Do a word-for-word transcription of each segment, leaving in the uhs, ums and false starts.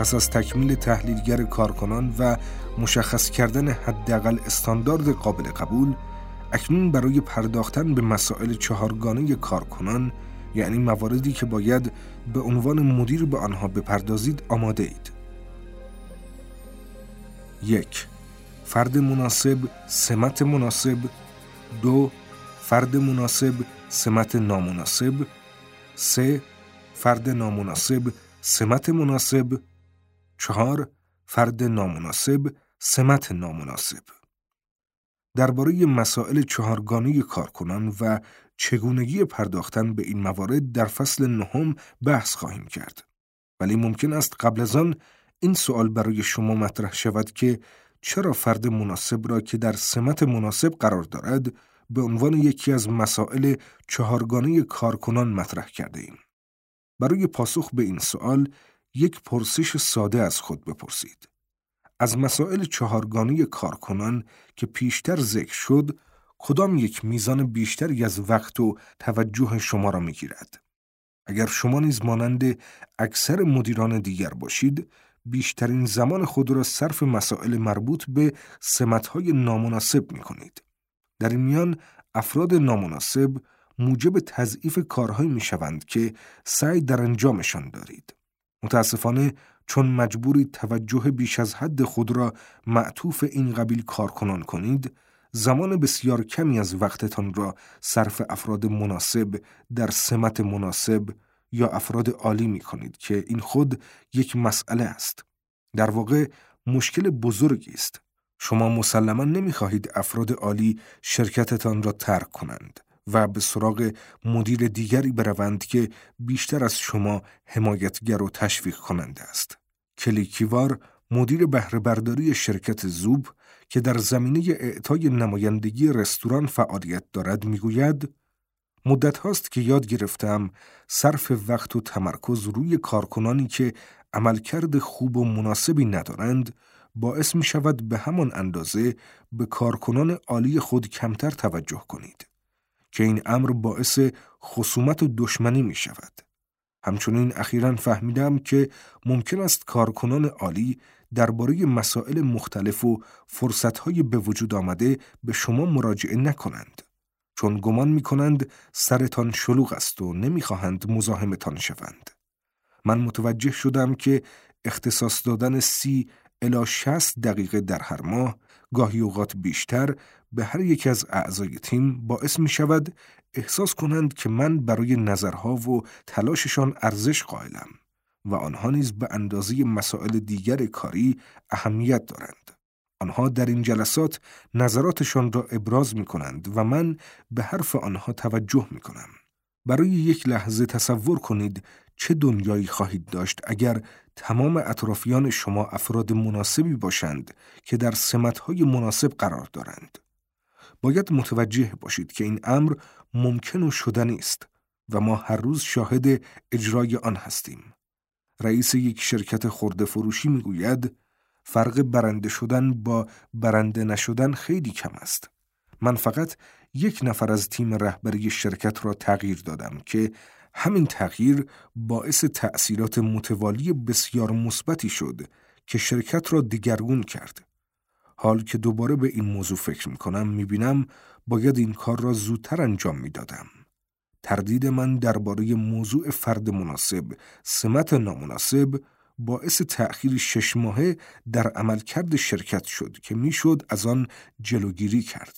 پس از تکمیل تحلیلگر کارکنان و مشخص کردن حداقل استاندارد قابل قبول، اکنون برای پرداختن به مسائل چهارگانه کارکنان، یعنی مواردی که باید به عنوان مدیر به آنها بپردازید، آماده اید. یک. فرد مناسب، سمت مناسب. دو. فرد مناسب، سمت نامناسب. سه. فرد نامناسب، سمت مناسب. چهار. فرد نامناسب، سمت نامناسب. درباره مسائل چهارگانه کارکنان و چگونگی پرداختن به این موارد در فصل نهم بحث خواهیم کرد. ولی ممکن است قبل از آن این سوال برای شما مطرح شود که چرا فرد مناسب را که در سمت مناسب قرار دارد به عنوان یکی از مسائل چهارگانه کارکنان مطرح کرده ایم؟ برای پاسخ به این سوال یک پرسش ساده از خود بپرسید. از مسائل چهارگانه کارکنان که پیشتر ذکر شد، کدام یک میزان بیشتری از وقت و توجه شما را می‌گیرد؟ اگر شما نیز مانند اکثر مدیران دیگر باشید، بیشترین زمان خود را صرف مسائل مربوط به سمت‌های نامناسب می‌کنید. در این میان افراد نامناسب موجب تضعیف کارهایی می‌شوند که سعی در انجامشان دارید. متاسفانه چون مجبورید توجه بیش از حد خود را معطوف این قبیل کارکنان کنید، زمان بسیار کمی از وقتتان را صرف افراد مناسب در سمت مناسب یا افراد عالی می کنید که این خود یک مسئله است. در واقع مشکل بزرگی است. شما مسلماً نمی خواهید افراد عالی شرکتتان را ترک کنند و به سراغ مدیر دیگری بروند که بیشتر از شما حمایتگر و تشویق کننده است. کلیکیوار، مدیر بهره برداری شرکت زوب که در زمینه اعطای نمایندگی رستوران فعالیت دارد، میگوید: مدت هاست که یاد گرفتم صرف وقت و تمرکز روی کارکنانی که عملکرد خوب و مناسبی ندارند باعث می شود به همان اندازه به کارکنان عالی خود کمتر توجه کنید که این امر باعث خصومت و دشمنی می شود. همچنین اخیراً فهمیدم که ممکن است کارکنان عالی درباره مسائل مختلف و فرصت‌های به وجود آمده به شما مراجعه نکنند، چون گمان می‌کنند سرتان شلوغ است و نمی‌خواهند مزاحمتان شوند. من متوجه شدم که اختصاص دادن سی الی شصت دقیقه در هر ماه، گاهی اوقات بیشتر، به هر یک از اعضای تیم باعث می شود احساس کنند که من برای نظرها و تلاششان ارزش قائلم و آنها نیز به اندازه مسائل دیگر کاری اهمیت دارند. آنها در این جلسات نظراتشان را ابراز می کنند و من به حرف آنها توجه می کنم. برای یک لحظه تصور کنید چه دنیایی خواهید داشت اگر تمام اطرافیان شما افراد مناسبی باشند که در سمت‌های مناسب قرار دارند. باید متوجه باشید که این امر ممکن و شدنی است و ما هر روز شاهد اجرای آن هستیم. رئیس یک شرکت خرده فروشی میگوید فرق برنده شدن با برنده نشدن خیلی کم است. من فقط یک نفر از تیم رهبری شرکت را تغییر دادم که همین تغییر باعث تأثیرات متوالی بسیار مثبتی شد که شرکت را دگرگون کرد. حال که دوباره به این موضوع فکر می‌کنم می‌بینم باید این کار را زودتر انجام می‌دادم. تردید من درباره موضوع فرد مناسب، سمت نامناسب باعث تأخیر شش ماهه در عملکرد شرکت شد که میشد از آن جلوگیری کرد.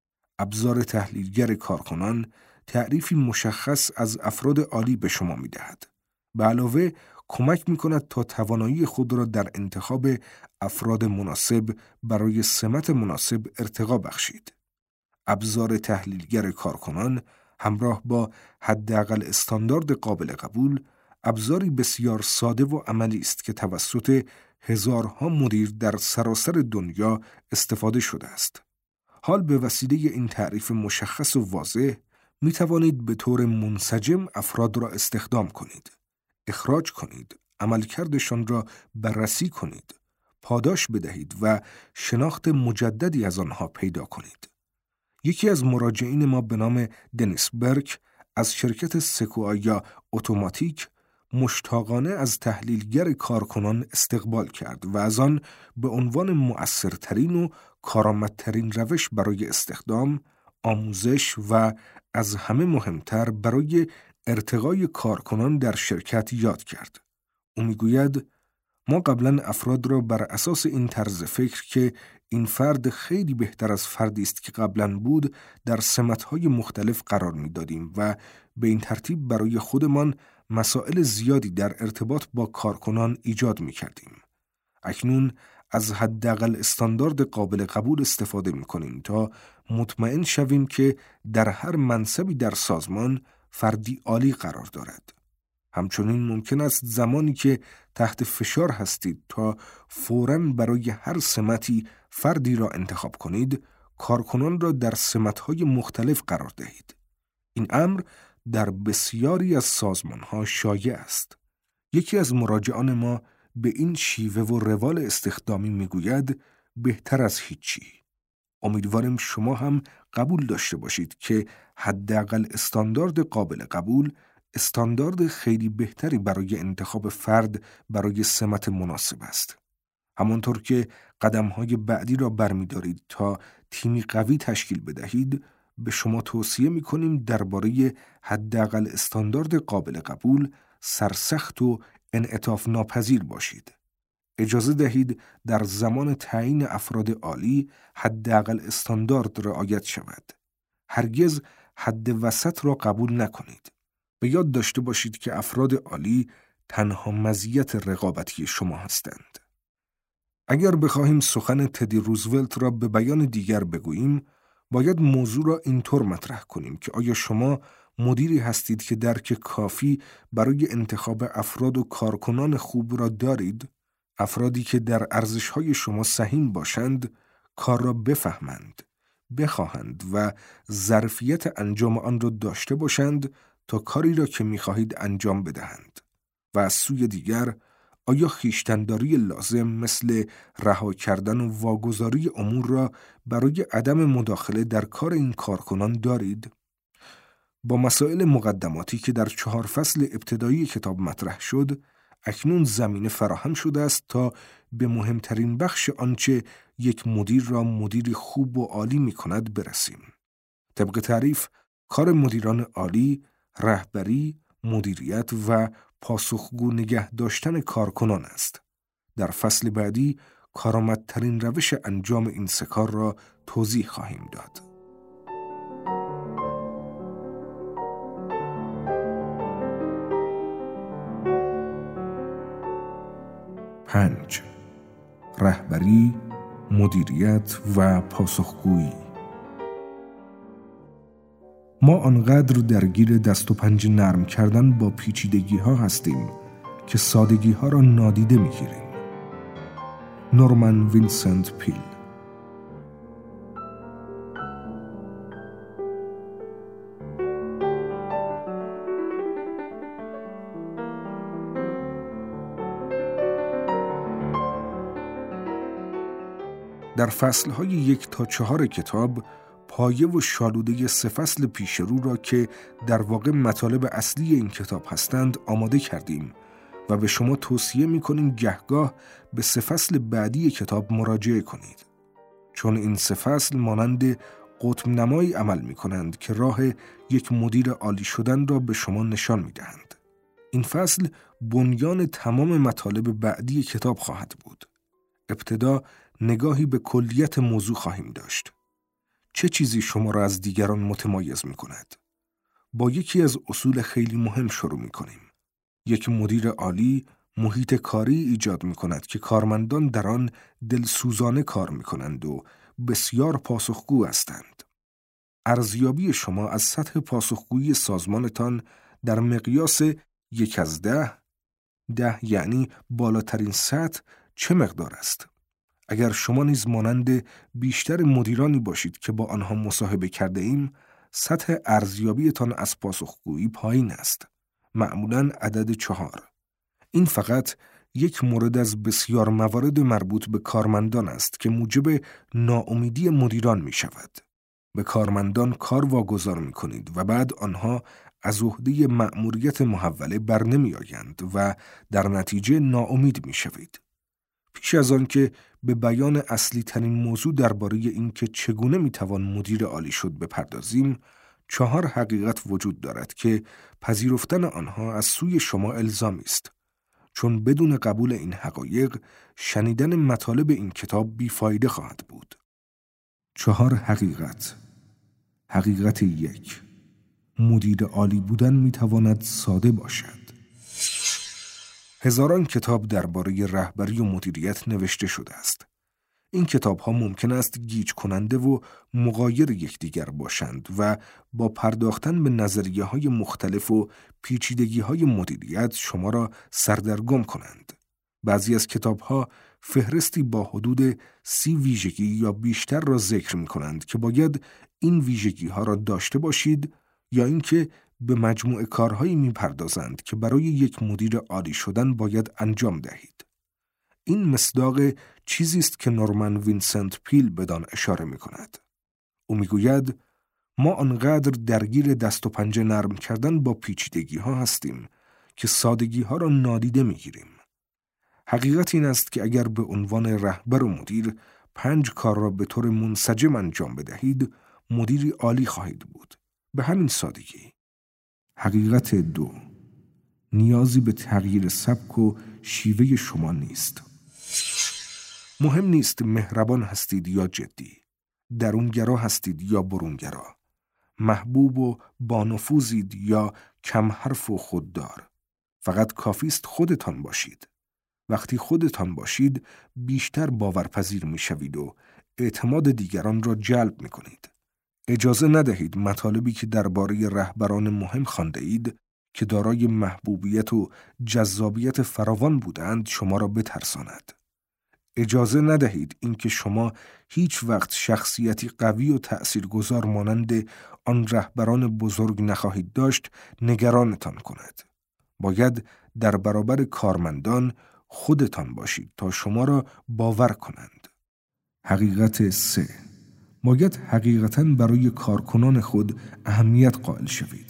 ابزار تحلیلگر کارکنان تعریفی مشخص از افراد عالی به شما می‌دهد. به علاوه کمک می‌کند تا توانایی خود را در انتخاب افراد مناسب برای سمت مناسب ارتقا بخشید. ابزار تحلیلگر کارکنان همراه با حداقل استاندارد قابل قبول، ابزاری بسیار ساده و عملی است که توسط هزارها مدیر در سراسر دنیا استفاده شده است. حال به وسیله این تعریف مشخص و واضح می توانید به طور منسجم افراد را استخدام کنید، اخراج کنید، عملکردشان را بررسی کنید، پاداش بدهید و شناخت مجددی از آنها پیدا کنید. یکی از مراجعین ما به نام دنیس برک از شرکت سکوایا اتوماتیک مشتاقانه از تحلیلگر کارکنان استقبال کرد و از آن به عنوان مؤثرترین و کارآمدترین روش برای استخدام، آموزش و از همه مهمتر برای ارتقای کارکنان در شرکت یاد کرد. او میگوید ما قبلا افراد را بر اساس این طرز فکر که این فرد خیلی بهتر از فردی است که قبلا بود در سمت‌های مختلف قرار می‌دادیم و به این ترتیب برای خودمان مسائل زیادی در ارتباط با کارکنان ایجاد می‌کردیم. اکنون از حداقل استاندارد قابل قبول استفاده می‌کنیم تا مطمئن شویم که در هر منصبی در سازمان فردی عالی قرار دارد. همچنین ممکن است زمانی که تحت فشار هستید تا فوراً برای هر سمتی فردی را انتخاب کنید، کارکنان را در سمت‌های مختلف قرار دهید. این امر در بسیاری از سازمان‌ها شایع است. یکی از مراجعان ما به این شیوه و روال استخدامی میگوید بهتر از هیچی. امیدواریم شما هم قبول داشته باشید که حداقل استاندارد قابل قبول استاندارد خیلی بهتری برای انتخاب فرد برای سمت مناسب است. همانطور که قدم‌های بعدی را برمی‌دارید تا تیمی قوی تشکیل بدهید، به شما توصیه می‌کنیم درباره حداقل استاندارد قابل قبول سرسخت و انعطاف ناپذیر باشید. اجازه دهید در زمان تعیین افراد عالی حداقل استاندارد رعایت شود. هرگز حد وسط را قبول نکنید. به یاد داشته باشید که افراد عالی تنها مزیت رقابتی شما هستند. اگر بخواهیم سخن تدی روزولت را به بیان دیگر بگوییم، باید موضوع را اینطور مطرح کنیم که آیا شما مدیری هستید که درک کافی برای انتخاب افراد و کارکنان خوب را دارید؟ افرادی که در ارزش‌های شما سهیم باشند، کار را بفهمند، بخواهند و ظرفیت انجام آن را داشته باشند تا کاری را که می‌خواهید انجام بدهند. و از سوی دیگر، آیا خویشتن‌داری لازم مثل رها کردن و واگذاری امور را برای عدم مداخله در کار این کارکنان دارید؟ با مسائل مقدماتی که در چهار فصل ابتدایی کتاب مطرح شد، اکنون زمینه فراهم شده است تا به مهمترین بخش آنچه یک مدیر را مدیری خوب و عالی می‌کند برسیم. طبق تعریف، کار مدیران عالی، رهبری، مدیریت و پاسخگو نگه داشتن کارکنان است. در فصل بعدی کارآمدترین روش انجام این سه کار را توضیح خواهیم داد. پنج. رهبری، مدیریت و پاسخگویی. ما آنقدر درگیر دست و پنجه نرم کردن با پیچیدگی ها هستیم که سادگی ها را نادیده میگیریم. نورمن وینسنت پیل. در فصلهای یک تا چهار کتاب پایه و شالوده سه فصل پیش رو را که در واقع مطالب اصلی این کتاب هستند آماده کردیم و به شما توصیه می‌کنیم گهگاه به سه فصل بعدی کتاب مراجعه کنید. چون این سه فصل مانند قطب نمایی عمل می‌کنند که راه یک مدیر عالی شدن را به شما نشان می‌دهند. این فصل بنیان تمام مطالب بعدی کتاب خواهد بود. ابتدا نگاهی به کلیت موضوع خواهیم داشت. چه چیزی شما را از دیگران متمایز می کند؟ با یکی از اصول خیلی مهم شروع می کنیم. یک مدیر عالی محیط کاری ایجاد می کند که کارمندان در آن دلسوزانه کار می کنند و بسیار پاسخگو هستند. ارزیابی شما از سطح پاسخگویی سازمانتان در مقیاس یک از ده، ده یعنی بالاترین سطح، چه مقدار است؟ اگر شما نیز مانند بیشتر مدیرانی باشید که با آنها مصاحبه کرده ایم، سطح ارزیابیتان از پاسخگویی پایین است. معمولاً عدد چهار. این فقط یک مورد از بسیار موارد مربوط به کارمندان است که موجب ناامیدی مدیران می شود. به کارمندان کار واگذار می کنید و بعد آنها از عهده مأموریت محوله بر نمی آیند و در نتیجه ناامید می شوید. پیش از آن که به بیان اصلی ترین موضوع درباره اینکه چگونه می توان مدیر عالی شد بپردازیم، چهار حقیقت وجود دارد که پذیرفتن آنها از سوی شما الزامی است، چون بدون قبول این حقایق شنیدن مطالب این کتاب بیفایده خواهد بود. چهار حقیقت. حقیقت یک: مدیر عالی بودن می تواند ساده باشد. هزاران کتاب درباره رهبری و مدیریت نوشته شده است. این کتاب‌ها ممکن است گیج کننده و مغایر یکدیگر باشند و با پرداختن به نظریه‌های مختلف و پیچیدگی‌های مدیریت شما را سردرگم کنند. بعضی از کتاب‌ها فهرستی با حدود سی ویژگی یا بیشتر را ذکر می‌کنند که باید این ویژگی‌ها را داشته باشید، یا اینکه به مجموعه کارهایی می‌پردازند که برای یک مدیر عالی شدن باید انجام دهید. این مصداق چیزی است که نورمن وینسنت پیل بدان اشاره می‌کند. او می‌گوید ما آنقدر درگیر دست و پنجه نرم کردن با پیچیدگی‌ها هستیم که سادگی‌ها را نادیده می‌گیریم. حقیقت این است که اگر به عنوان رهبر و مدیر پنج کار را به طور منسجم انجام بدهید، مدیری عالی خواهید بود. به همین سادگی. حقیقت دو: نیازی به تغییر سبک و شیوه شما نیست. مهم نیست مهربان هستید یا جدی، درونگرا هستید یا برونگرا، محبوب و بانفوذید یا کم حرف و خوددار. فقط کافی است خودتان باشید. وقتی خودتان باشید، بیشتر باورپذیر می شوید و اعتماد دیگران را جلب می کنید. اجازه ندهید مطالبی که درباره رهبران مهم خوانده اید که دارای محبوبیت و جذابیت فراوان بودند شما را بترساند. اجازه ندهید اینکه شما هیچ وقت شخصیتی قوی و تأثیرگذار مانند آن رهبران بزرگ نخواهید داشت نگرانتان کند. باید در برابر کارمندان خودتان باشید تا شما را باور کنند. حقیقت سه: باید حقیقتاً برای کارکنان خود اهمیت قائل شوید.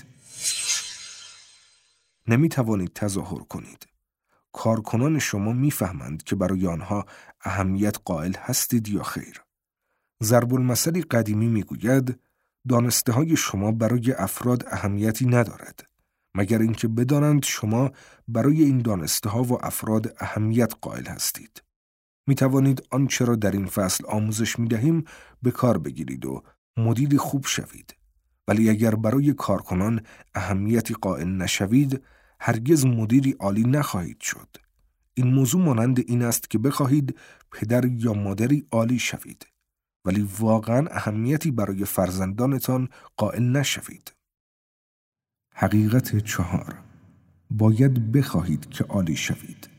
نمی توانید تظاهر کنید. کارکنان شما میفهمند که برای آنها اهمیت قائل هستید یا خیر. ضرب المثلی قدیمی میگوید دانسته های شما برای افراد اهمیتی ندارد، مگر اینکه بدانند شما برای این دانسته ها و افراد اهمیت قائل هستید. می توانید آنچه را در این فصل آموزش می دهیم به کار بگیرید و مدیری خوب شوید. ولی اگر برای کارکنان اهمیتی قائل نشوید، هرگز مدیری عالی نخواهید شد. این موضوع مانند این است که بخواهید پدر یا مادری عالی شوید، ولی واقعا اهمیتی برای فرزندانتان قائل نشوید. حقیقت چهار: باید بخواهید که عالی شوید.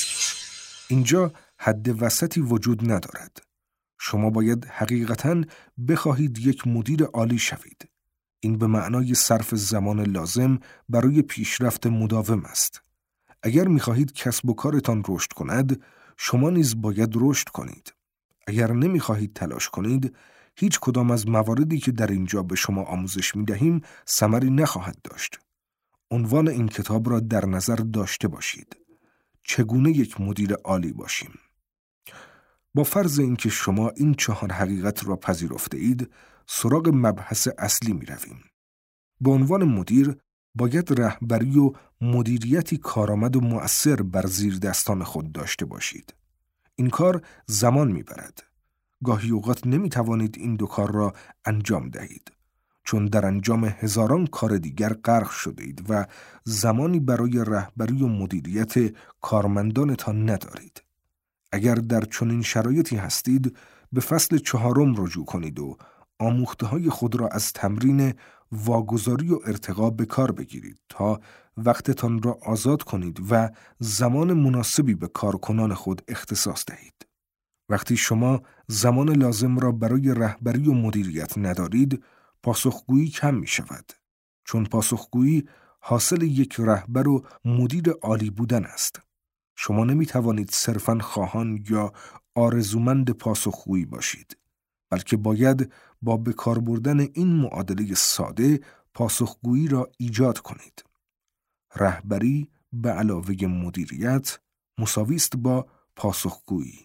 اینجا حد وسطی وجود ندارد. شما باید حقیقتاً بخواهید یک مدیر عالی شوید. این به معنای صرف زمان لازم برای پیشرفت مداوم است. اگر می‌خواهید کسب و کارتان رشد کند، شما نیز باید رشد کنید. اگر نمی‌خواهید تلاش کنید، هیچ کدام از مواردی که در اینجا به شما آموزش می‌دهیم ثمری نخواهد داشت. عنوان این کتاب را در نظر داشته باشید: چگونه یک مدیر عالی باشیم. با فرض اینکه شما این چهار حقیقت را پذیرفته اید، سراغ مبحث اصلی می رویم. به عنوان مدیر، باید رهبری و مدیریتی کارآمد و مؤثر بر زیر دستان خود داشته باشید. این کار زمان می برد. گاهی اوقات نمی توانید این دو کار را انجام دهید، چون در انجام هزاران کار دیگر غرق شده اید و زمانی برای رهبری و مدیریت کارمندانتان ندارید. اگر در چنین شرایطی هستید، به فصل چهارم رجوع کنید و آموخته‌های خود را از تمرین واگذاری و ارتقا به کار بگیرید تا وقتتان را آزاد کنید و زمان مناسبی به کارکنان خود اختصاص دهید. وقتی شما زمان لازم را برای رهبری و مدیریت ندارید، پاسخگویی کم می شود، چون پاسخگویی حاصل یک رهبر و مدیر عالی بودن است. شما نمی توانید صرفاً خواهان یا آرزومند پاسخگویی باشید، بلکه باید با به کار بردن این معادله ساده پاسخگویی را ایجاد کنید. رهبری به علاوه مدیریت مساوی است با پاسخگویی.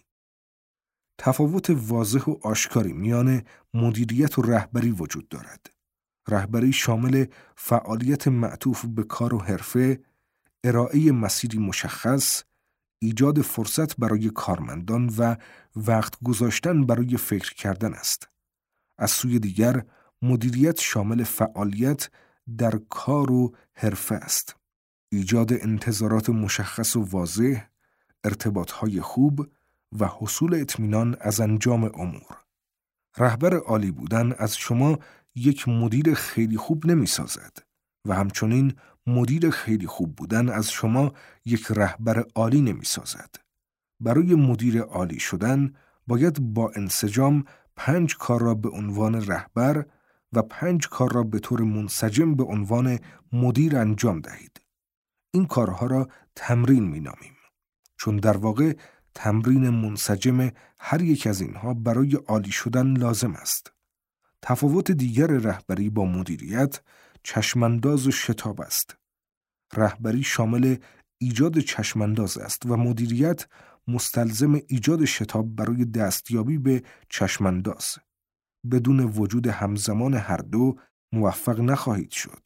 تفاوت واضح و آشکاری میان مدیریت و رهبری وجود دارد. رهبری شامل فعالیت معطوف به کار و حرفه، ارائه مسیری مشخص، ایجاد فرصت برای کارمندان و وقت گذاشتن برای فکر کردن است. از سوی دیگر، مدیریت شامل فعالیت در کار و حرفه است. ایجاد انتظارات مشخص و واضح، ارتباطهای خوب و حصول اطمینان از انجام امور. رهبر عالی بودن از شما یک مدیر خیلی خوب نمی سازد و همچنین مدیر خیلی خوب بودن از شما یک رهبر عالی نمی سازد. برای مدیر عالی شدن باید با انسجام پنج کار را به عنوان رهبر و پنج کار را به طور منسجم به عنوان مدیر انجام دهید. این کارها را تمرین می نامیم، چون در واقع تمرین منسجم هر یک از اینها برای عالی شدن لازم است. تفاوت دیگر رهبری با مدیریت چشمانداز و شتاب است. رهبری شامل ایجاد چشمانداز است و مدیریت مستلزم ایجاد شتاب برای دستیابی به چشمانداز. بدون وجود همزمان هر دو موفق نخواهید شد.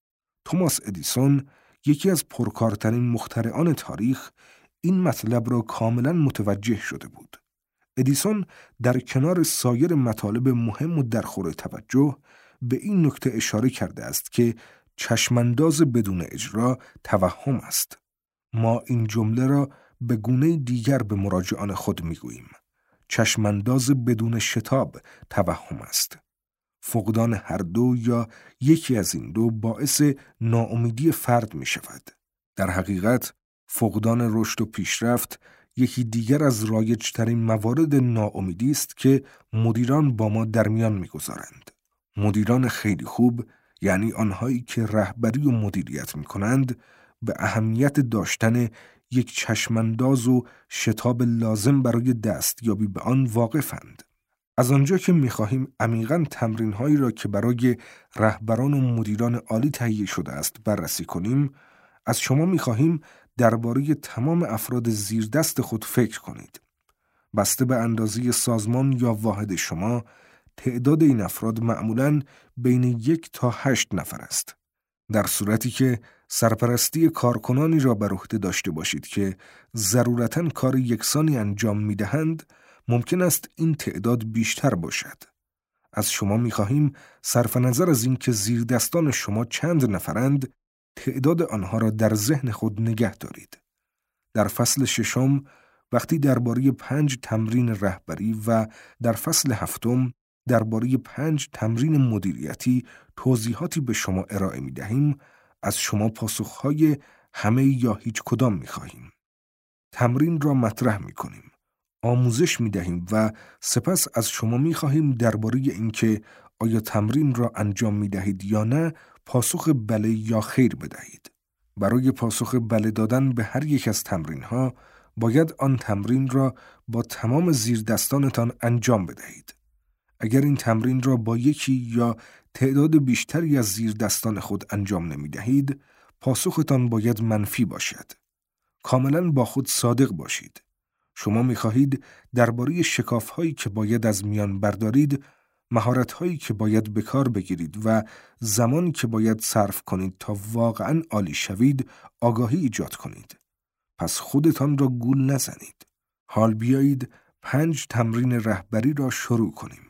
توماس ادیسون، یکی از پرکارترین مخترعان تاریخ، این مطلب را کاملا متوجه شده بود. ادیسون در کنار سایر مطالب مهم و درخور توجه به این نکته اشاره کرده است که چشمانداز بدون اجرا توهم است. ما این جمله را به گونه دیگر به مراجعان خود میگوییم. چشمانداز بدون شتاب توهم است. فقدان هر دو یا یکی از این دو باعث ناامیدی فرد می شود. در حقیقت فقدان رشد و پیشرفت یکی دیگر از رایج‌ترین موارد ناامیدی است که مدیران با ما در میان می‌گذارند. مدیران خیلی خوب، یعنی آنهایی که رهبری و مدیریت می‌کنند، به اهمیت داشتن یک چشمانداز و شتاب لازم برای دستیابی به آن واقفند. از آنجا که می‌خواهیم عمیقاً تمرین‌هایی را که برای رهبران و مدیران عالی تهیه شده است بررسی کنیم، از شما می‌خواهیم درباره تمام افراد زیر دست خود فکر کنید. بسته به اندازه سازمان یا واحد شما، تعداد این افراد معمولاً بین یک تا هشت نفر است. در صورتی که سرپرستی کارکنانی را بر عهده داشته باشید که ضرورتاً کار یکسانی انجام می‌دهند، ممکن است این تعداد بیشتر باشد. از شما می‌خواهیم صرف نظر از این که زیر دستان شما چند نفرند، تعداد آنها را در ذهن خود نگه دارید. در فصل ششم، وقتی درباره پنج تمرین رهبری و در فصل هفتم درباره پنج تمرین مدیریتی توضیحاتی به ارائه ارائه می دهیم، از شما پاسخهای همه یا هیچ کدام می خواهیم. تمرین را مطرح می کنیم، آموزش می دهیم و سپس از شما می خواهیم درباره اینکه آیا تمرین را انجام می دهید یا نه پاسخ بله یا خیر بدهید. برای پاسخ بله دادن به هر یک از تمرین‌ها باید آن تمرین را با تمام زیردستانتان انجام بدهید. اگر این تمرین را با یکی یا تعداد بیشتری از زیردستان خود انجام نمی دهید، پاسختان باید منفی باشد. کاملا با خود صادق باشید. شما می خواهید درباره شکاف‌هایی که باید از میان بردارید، مهارت‌هایی که باید به کار بگیرید و زمانی که باید صرف کنید تا واقعاً عالی شوید، آگاهی ایجاد کنید. پس خودتان را گول نزنید. حال بیایید پنج تمرین رهبری را شروع کنیم.